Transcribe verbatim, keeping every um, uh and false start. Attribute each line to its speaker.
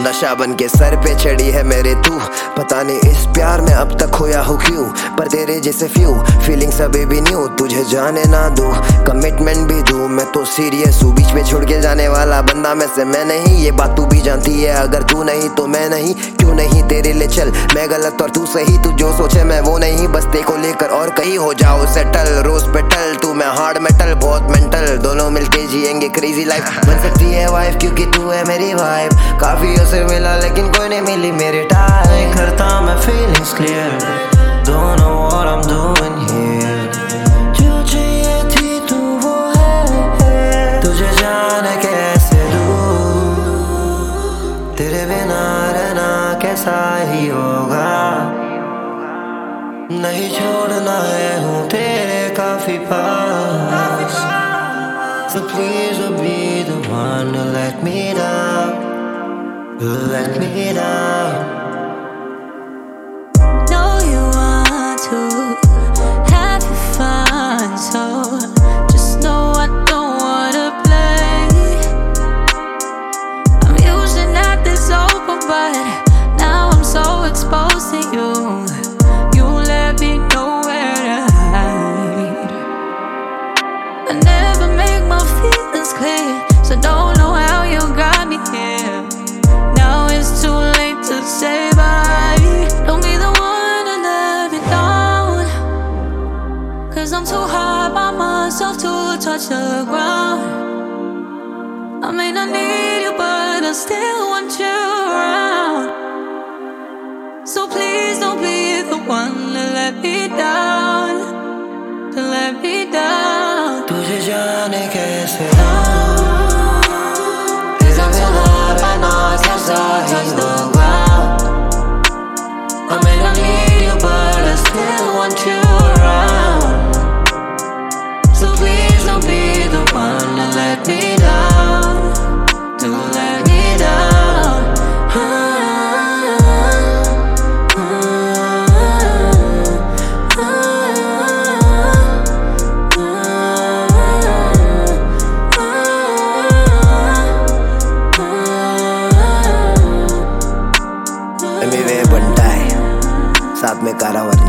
Speaker 1: नशा बन के सर पे चढ़ी है मेरे तू। पता नहीं इस प्यार में अब तक खोया हूँ क्यों, पर तेरे जैसे फ्यू फीलिंग्स अभी भी न्यू। तुझे जाने ना दूं, कमिटमेंट भी दूं, मैं तो सीरियस हूँ। बीच में छोड़ के जाने वाला बंदा में से मैं नहीं, ये बात तू भी जानती है। अगर तू नहीं तो मैं नहीं, क्यों नहीं तेरे लिए चल मैं गलत और तू सही। तू जो सोचे मैं वो नहीं, बस ते को लेकर और कहीं हो जाओ सेटल। रोज पेटल तू मैं हार्ड मेटल, बहुत मेंटल, दोनों मिलके जिएंगे क्रेजी लाइफ। बन सकती है वाइफ क्योंकि तू है मेरी वाइफ। काफी उसे मिला लेकिन कोई नहीं मिली मेरे टाइप।
Speaker 2: करता मैं feelings clear, don't know what I'm doing here। जो चाहिए थी तू वो है, तुझे जाने कैसे दूँ। तेरे बिना रहना कैसा ही होगा, नहीं छोड़ना है हूँ तेरे काफी पास। So please don't be the one to let me down, let me down।
Speaker 3: So just know I don't wanna play. I'm usually not this open, but now I'm so exposed to you. You let me know where to hide. I never make my feelings clear, so don't know how you got me here. Now it's too late to say bye. Don't be the one to let me down, 'cause I'm too high by myself to touch the ground. I may not need you, but I still want you around. So please don't be the one to let me down, to let me down.
Speaker 2: तुझे जाने कैसे दूँ, तेरे बिना रहना कैसा ही होगा। I may not need you, but I still want you around। So please don't be the one to let me down, to let me down।
Speaker 1: Emiway बनता है साथ में कारावर।